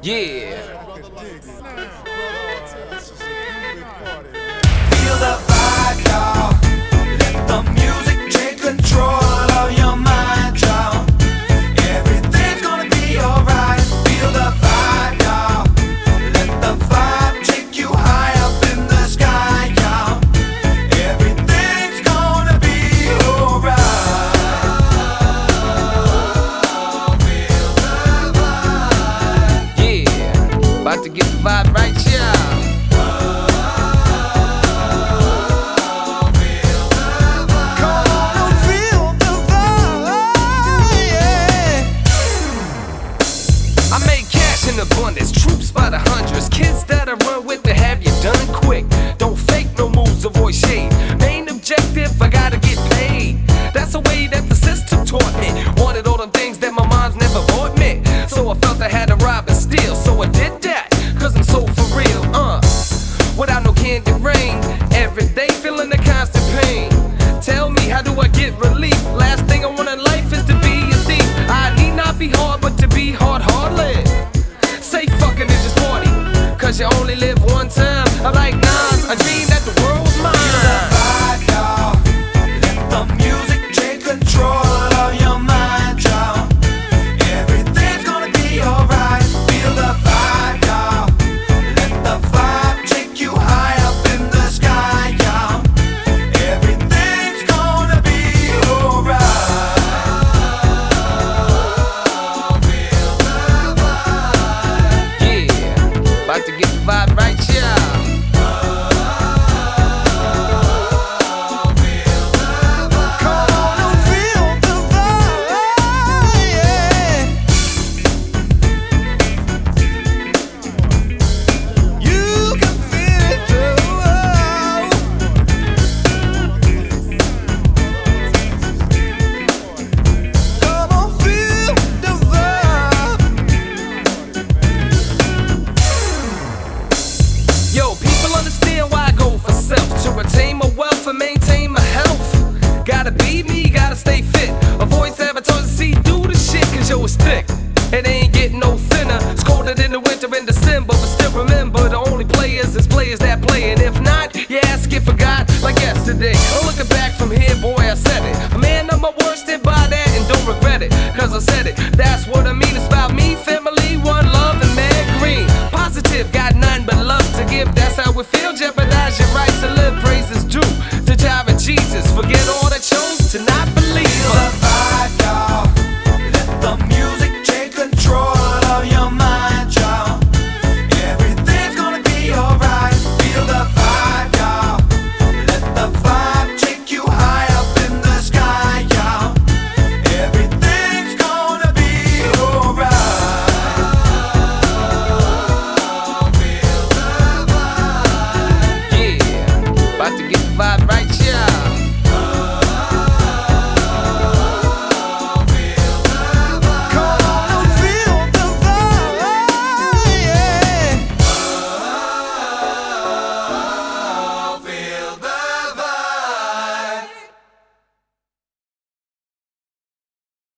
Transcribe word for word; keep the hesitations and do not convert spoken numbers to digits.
Yeah. Feel the vibe, y'all. Let the music take control of your mind, y'all. Everything's gonna be alright. Feel the vibe, y'all. Let the vibe take you high up in the sky, y'all. Everything's gonna be alright. Feel the vibe. Yeah. About to get the vibe right, y'all. In abundance, troops by the hundreds, kids that I run with to have you done quick. Don't fake no moves, avoid shade. Main objective, I gotta get paid. That's the way that the system taught me. Wanted all them things